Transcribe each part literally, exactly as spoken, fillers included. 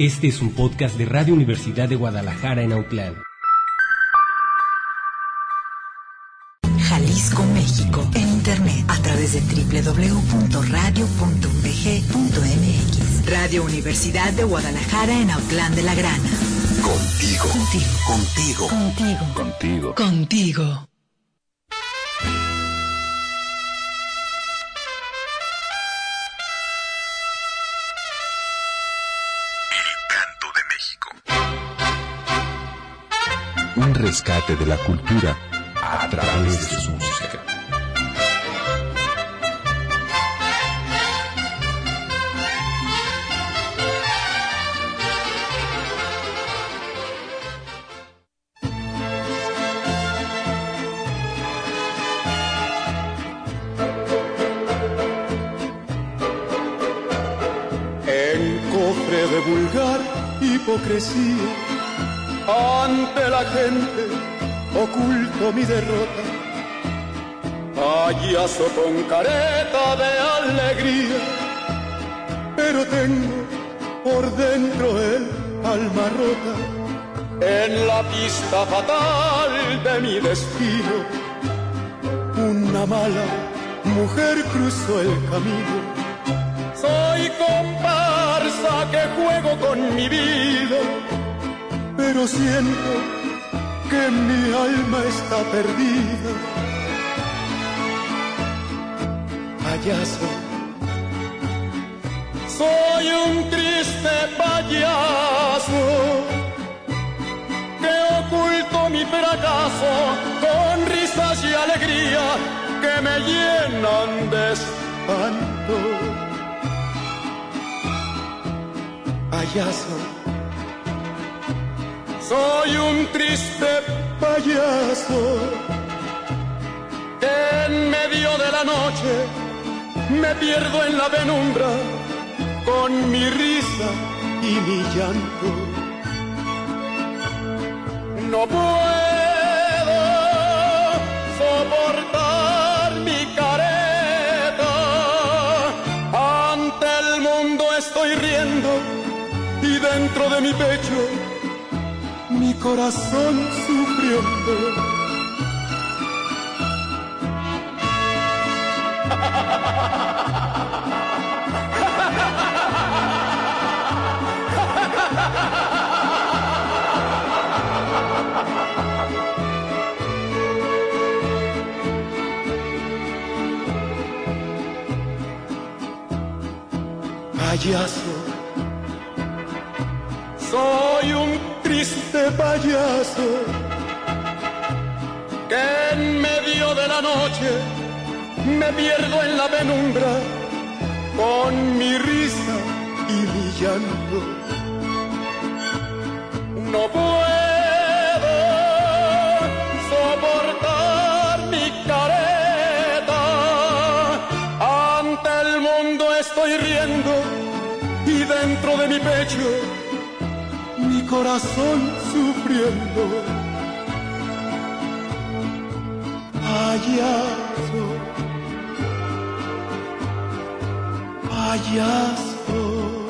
Este es un podcast de Radio Universidad de Guadalajara en Autlán. Jalisco, México, en internet a través de doble u doble u doble u punto radio punto u d g punto m x. Radio Universidad de Guadalajara en Autlán de la Grana. Contigo. Contigo. Contigo. Contigo. Contigo. Contigo. Un rescate de la cultura a través de su música. En cofre de vulgar hipocresía, ante la gente oculto mi derrota, payaso con careta de alegría, pero tengo por dentro el alma rota. En la pista fatal de mi destino, una mala mujer cruzó el camino. Soy comparsa que juego con mi vida, pero siento que mi alma está perdida. Payaso, soy un triste payaso que oculto mi fracaso con risas y alegría que me llenan de espanto. Payaso, soy un triste payaso que en medio de la noche me pierdo en la penumbra con mi risa y mi llanto. No puedo soportar mi careta, ante el mundo estoy riendo y dentro de mi pecho mi corazón sufriendo. Payaso, soy un triste payaso que en medio de la noche me pierdo en la penumbra con mi risa y mi llanto. No puedo soportar mi careta, ante el mundo estoy riendo y dentro de mi pecho mi corazón sufriendo. Payaso, payaso.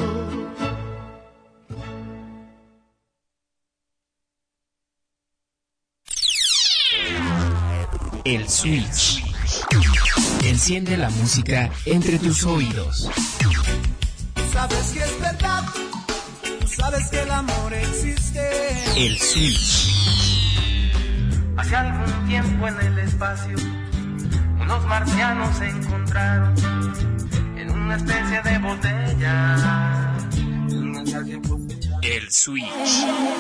El Switch. Enciende la música entre tus oídos. Sabes que es verdad. Sabes que el amor existe. El Switch. Hace algún tiempo en el espacio, unos marcianos se encontraron en una especie de botella. El Switch.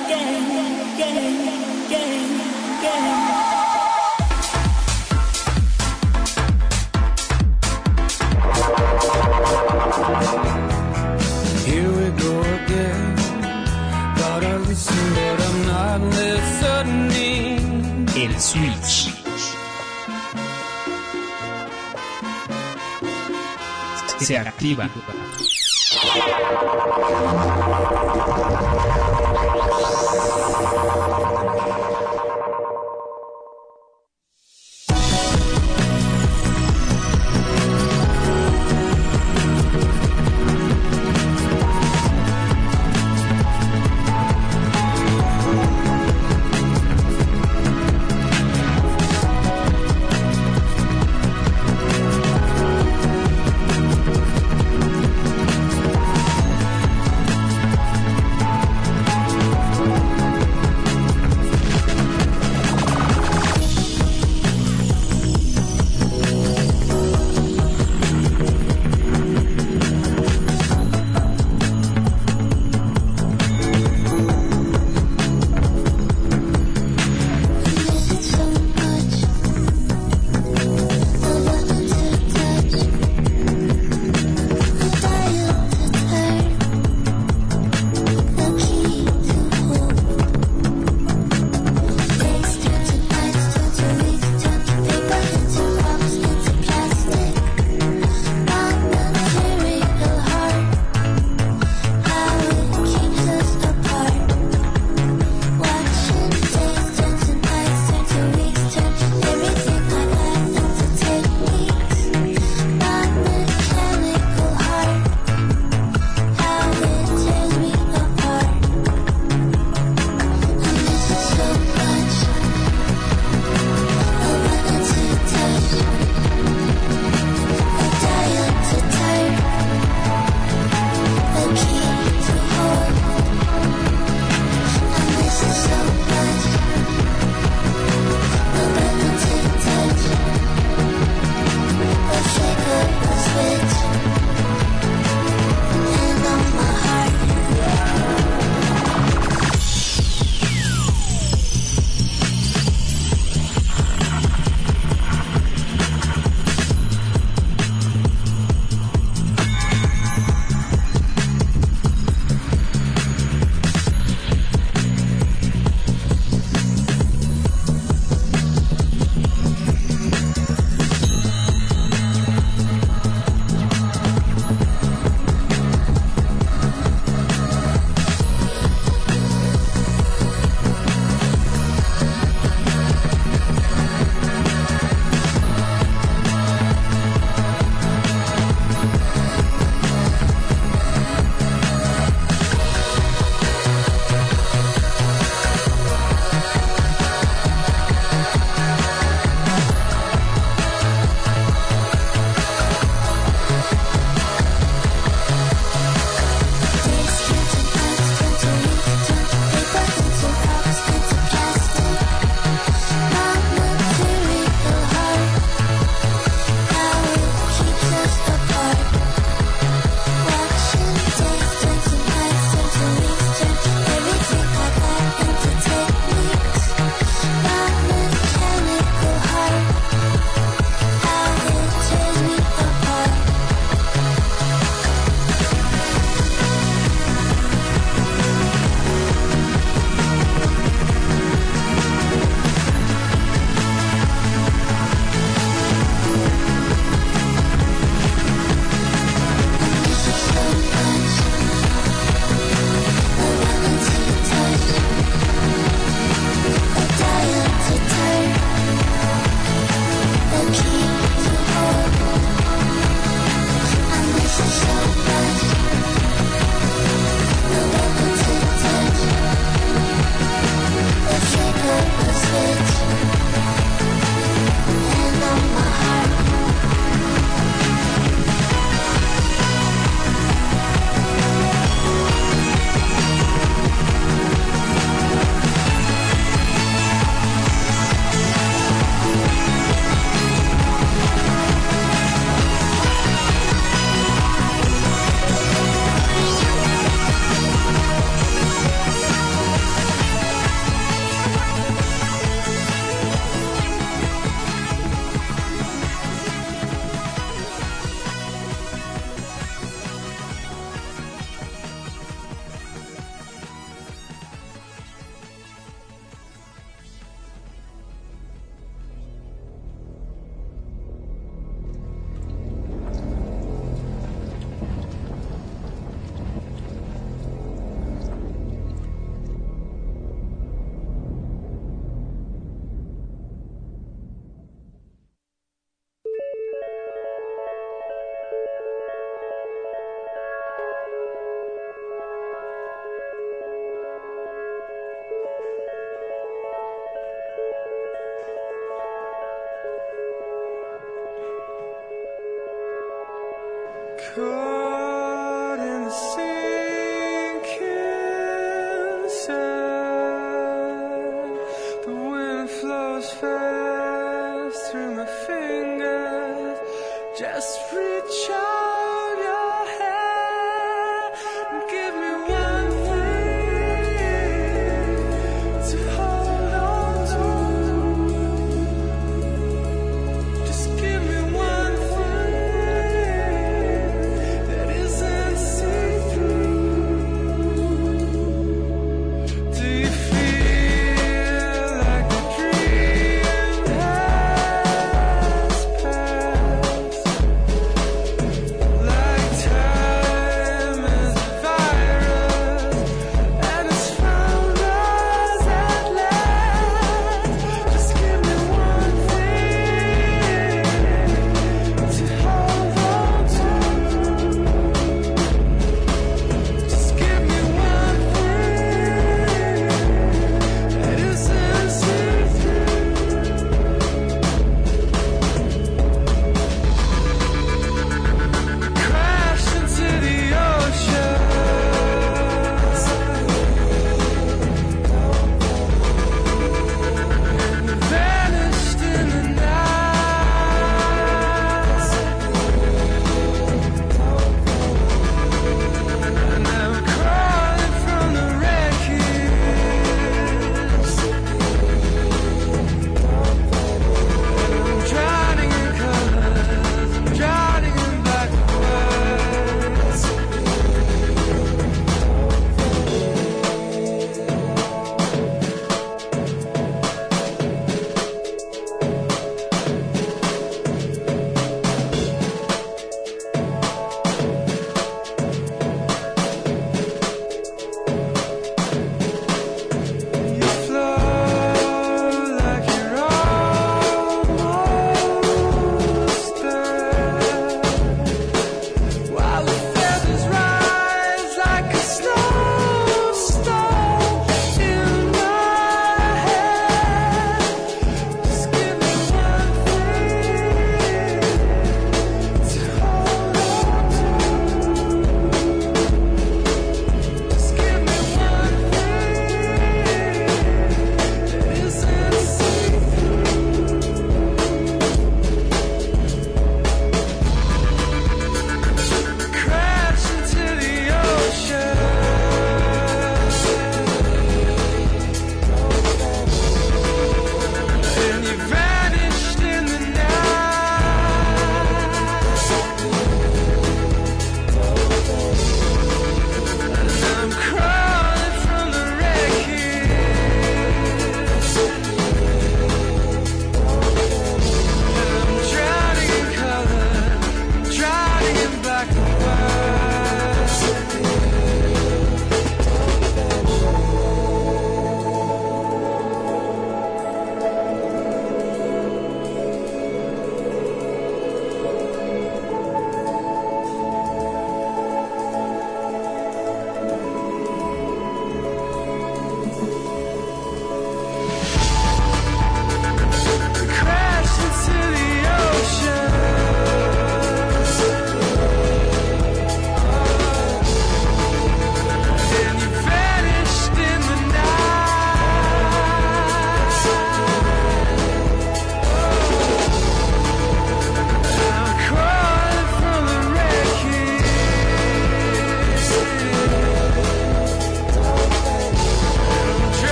Here we go again. Gotta listen, but I'm not listening. El Switch. Se activa.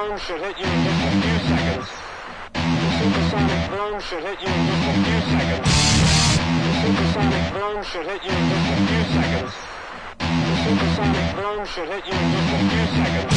boom should hit you in just a few seconds. The supersonic boom should hit you in just a few seconds. The supersonic boom should hit you in just a few seconds. The supersonic boom should hit you in just a few seconds.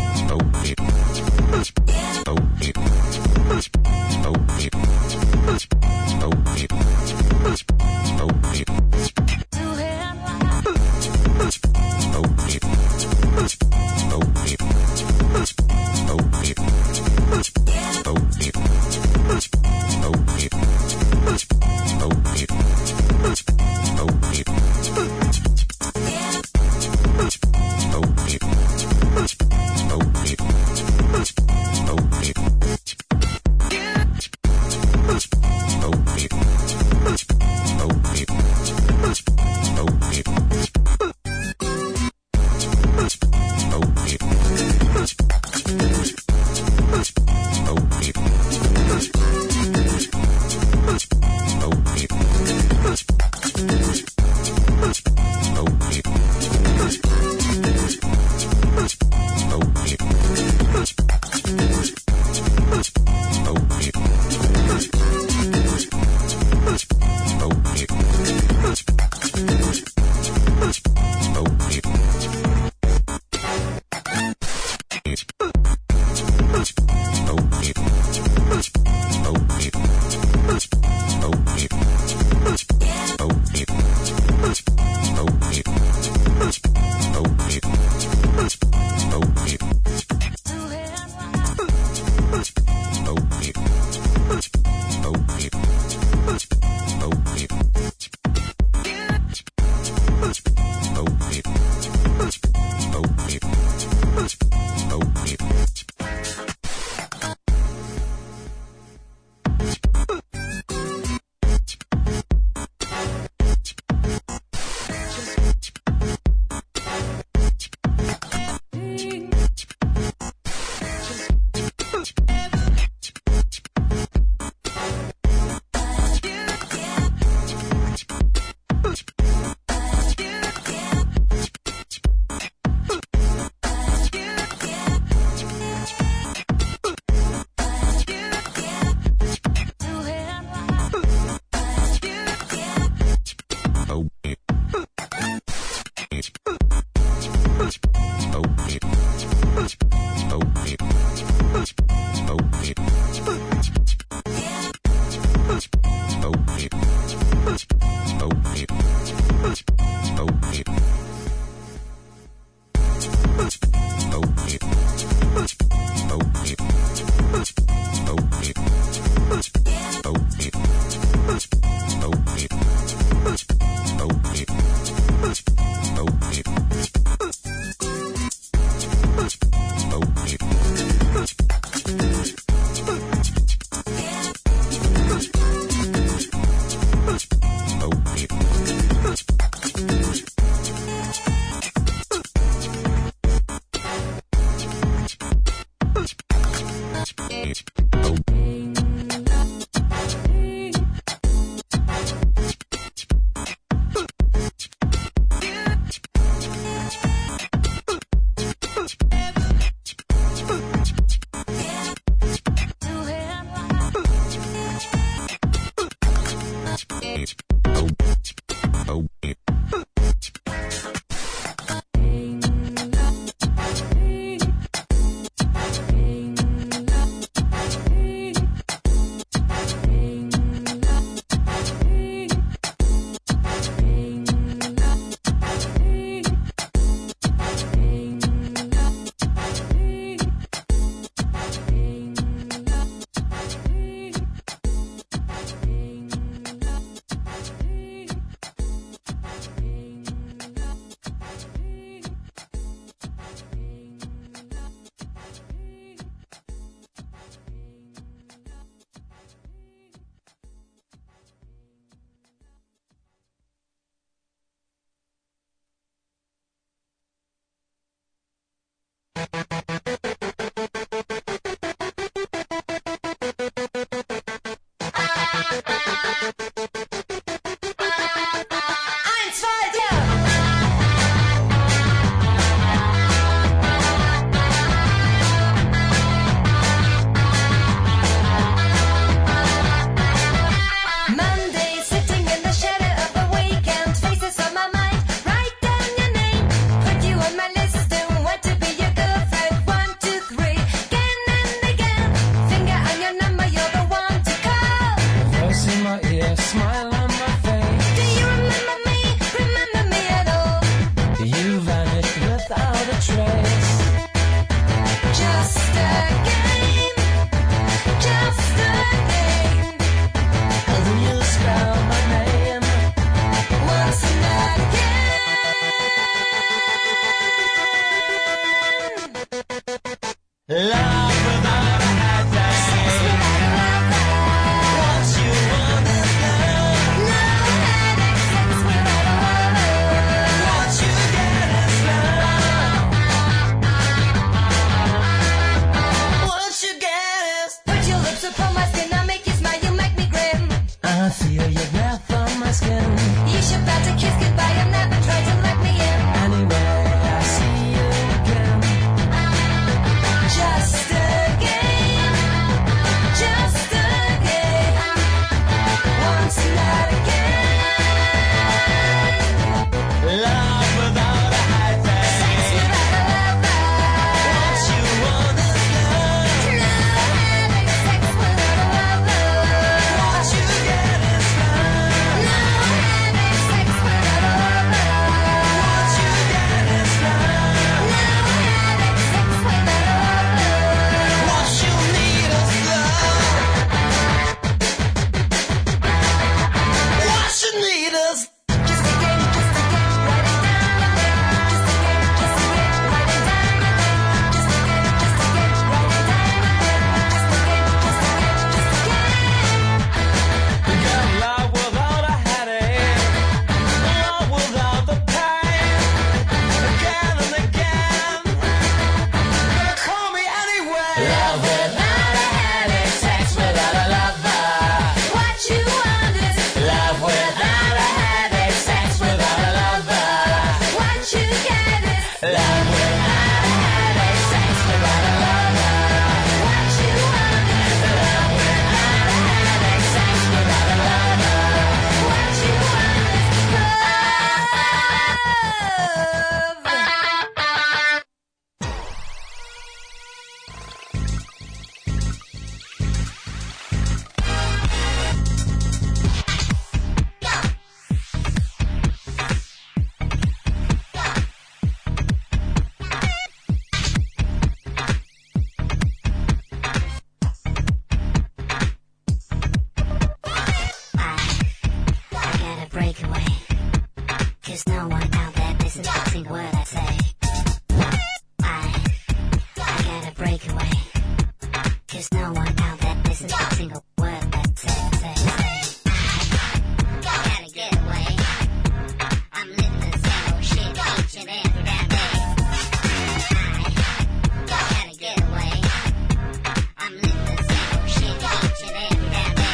Oh, trace. Just a game, just a game. Will you spell my name once and again? Love without a headache. Sex without a lover. What you want is love. No headache. Sex without a lover. What you get is love. What you get is. Put your lips upon my skin. I make you smile. You make me grin. I feel your breath on my skin. You should about to kiss goodbye and never try to let me in. Anyway, I see you again. Just a game, just a game. Once and not again. Love without a headache. Sex without a lover. What you want is love. No headache. Sex without a lover. What you get is love. No headache. Sex without a lover. What you get is love. No headache. Sex without a lover. What you need is love. What you need is just a game, just a game, write it down again. Just a game, just a game, write it down again. Just a game, just a game, write it down again. Just a game, just a game, just a game. You got love without a headache, love without the pain. Again and again, gonna call me anyway. Love without a headache, sex without a lover. What you want is love without a headache, sex without a lover. What you get is love without a headache, sex without a lover. What you want is love without a headache, sex without a lover. What you want is I gotta break away, 'cause no one out there listens to a single word I say. I, I gotta break away, 'cause no one out there listens to a single word I say, say, say. I gotta get away, I'm living the same old shit each and every damn day. I gotta get away, I'm living the same old shit each and every damn day.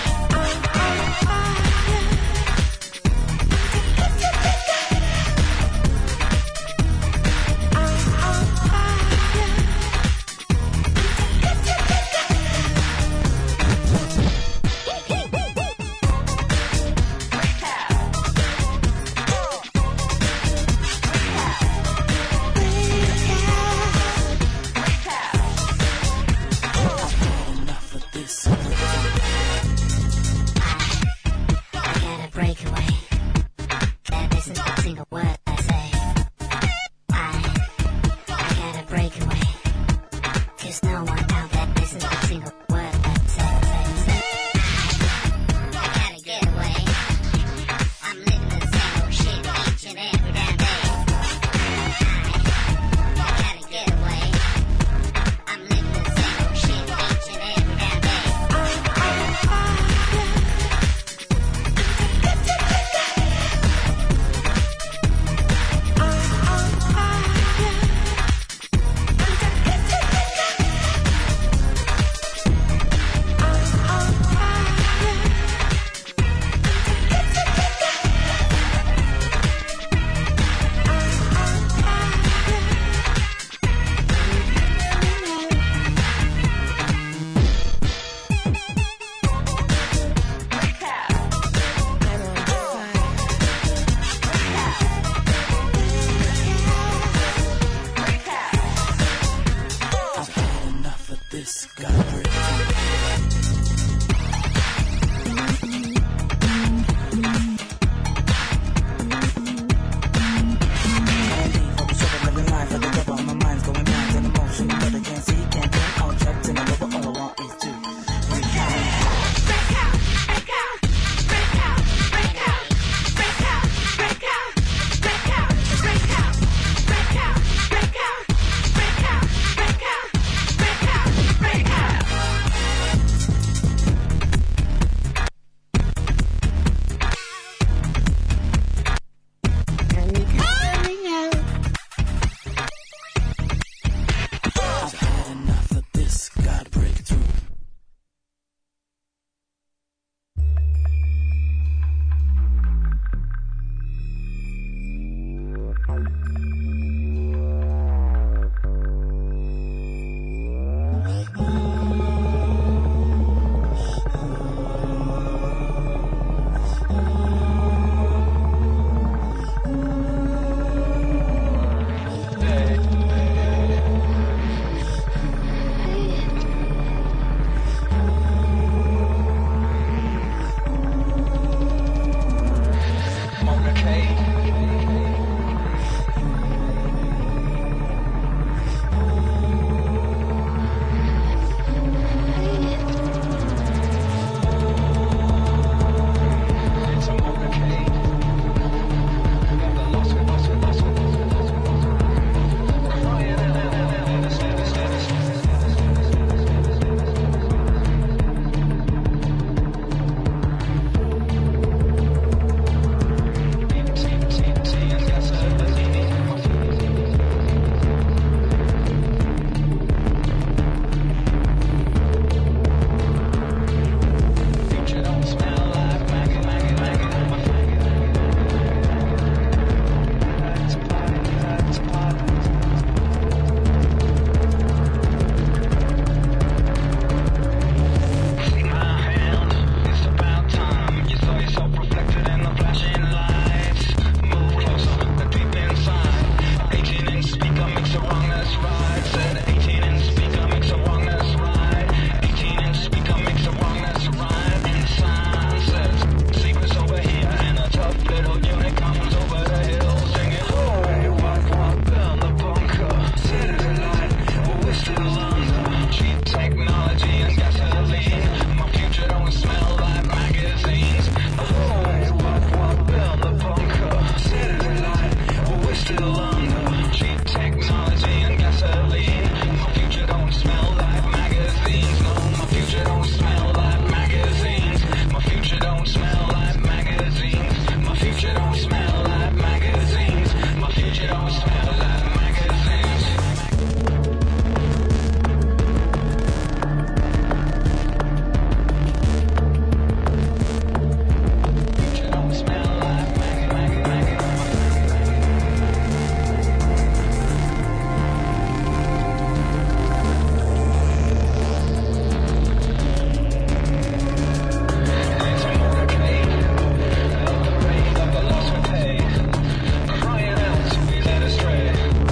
Crying out, he's led astray.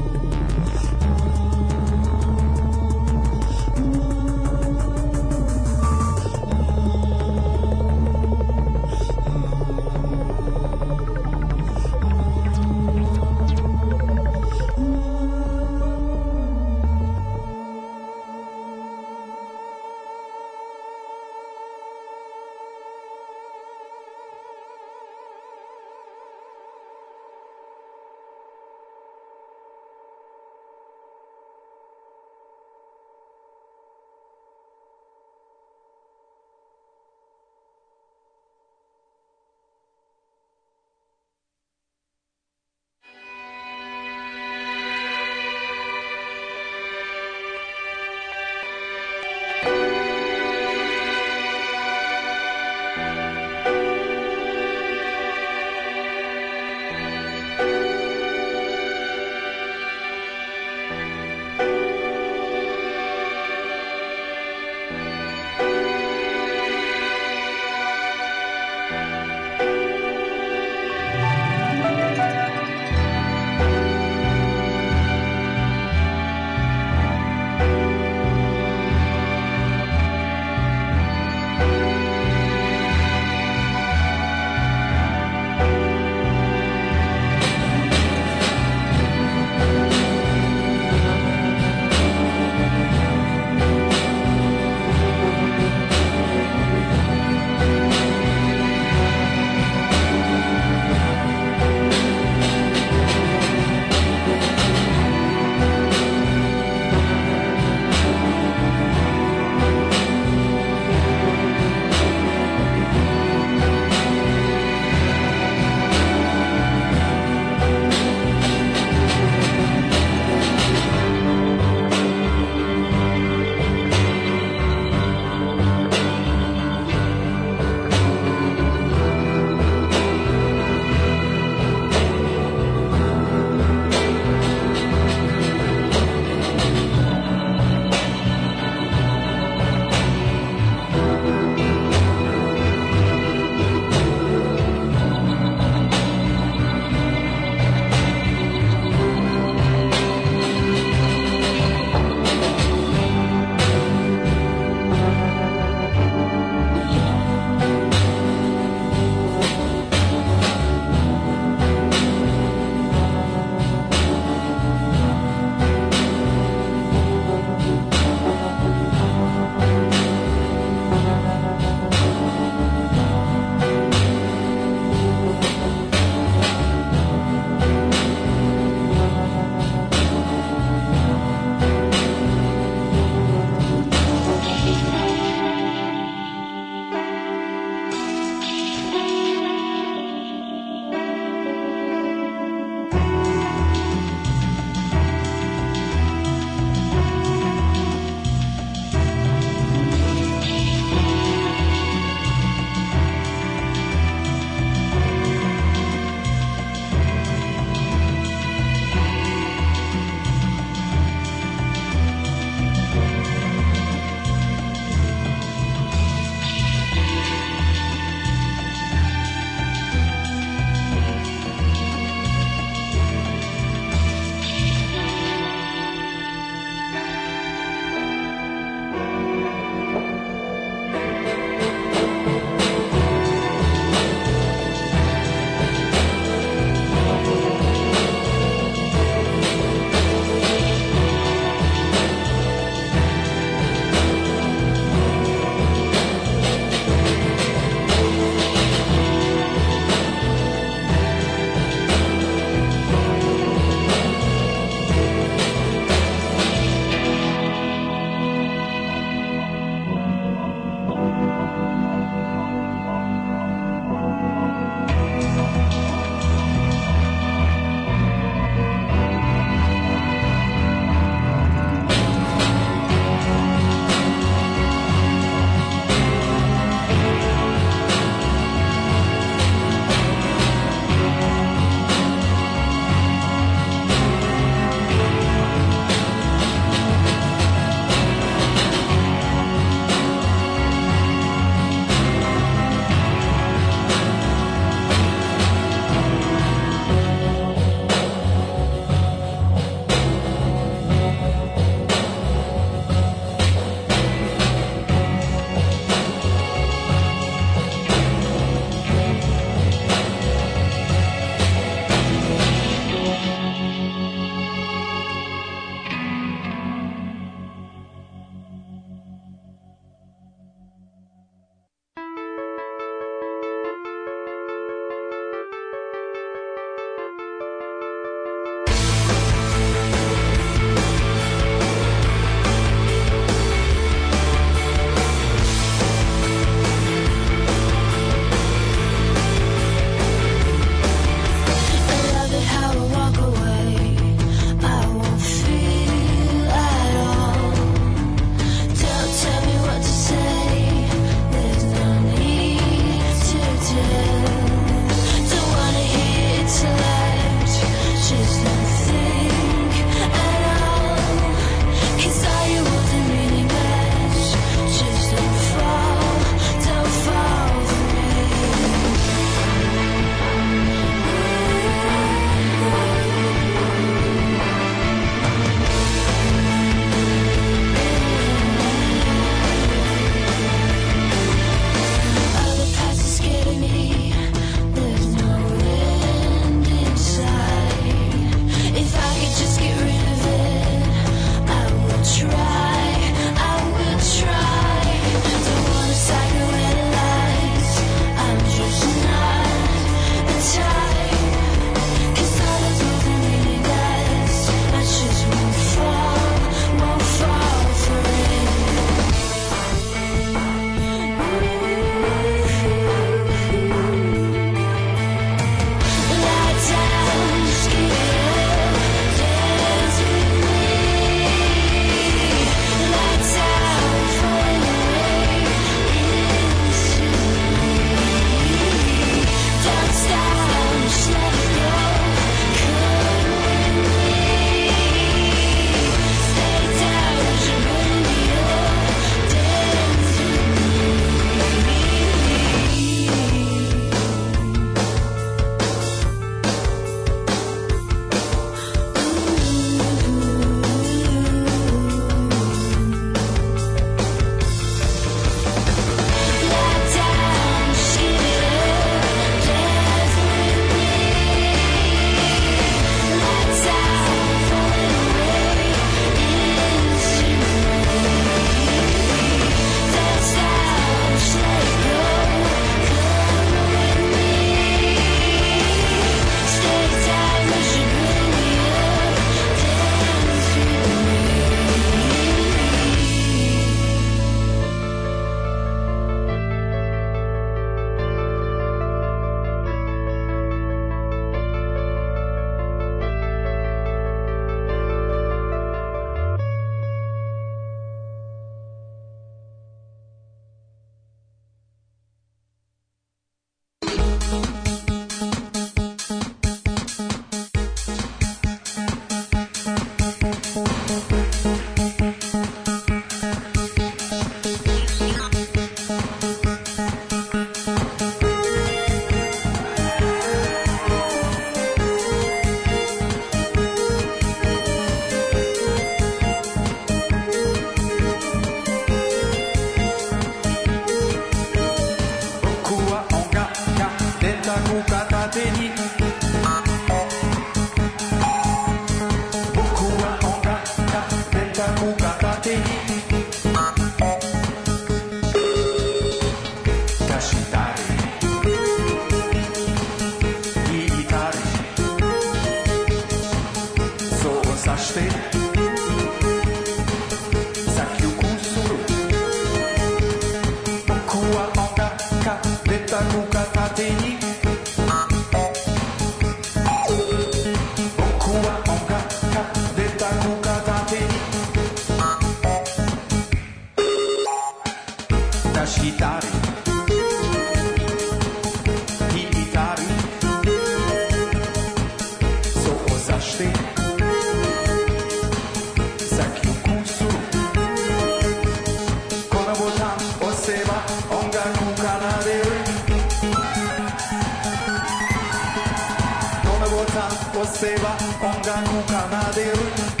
garota, você va onga no canadeiro.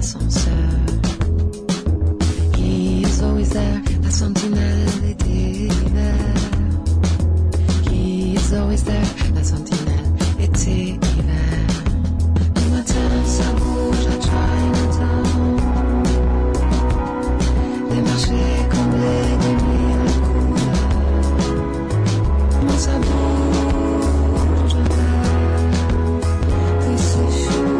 l'ascenseur. He is always there, la sentinelle était hiver. He is always there, la sentinelle était hiver. Le matin, ça bouge à Chinatown. Des marchés comblés de mille couleurs. Moi, ça bouge un peu. Oui, c'est chaud.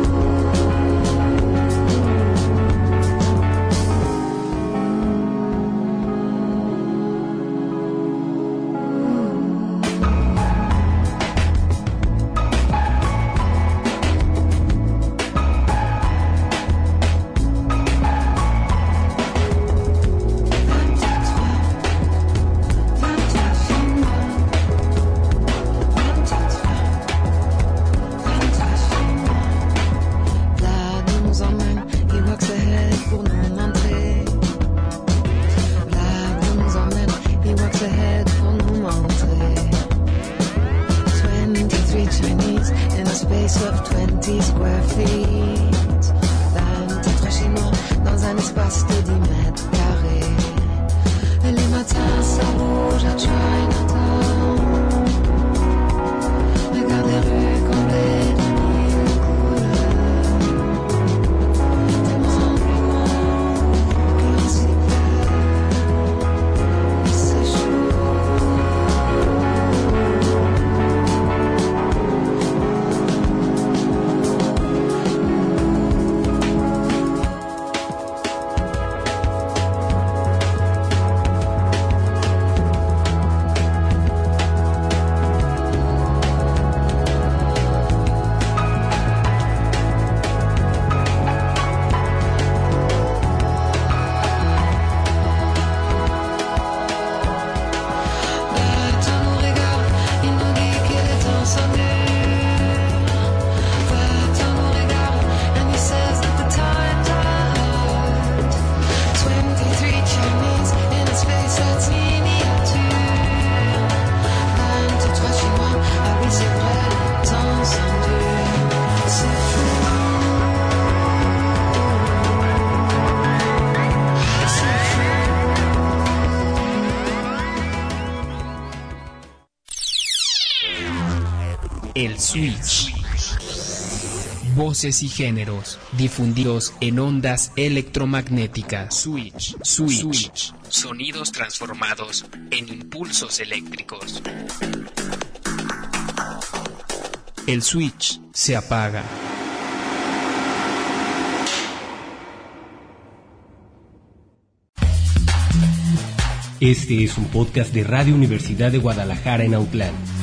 El Switch. Voces y géneros difundidos en ondas electromagnéticas. Switch. Switch. Switch. Sonidos transformados en impulsos eléctricos. El switch se apaga. Este es un podcast de Radio Universidad de Guadalajara en Autlán.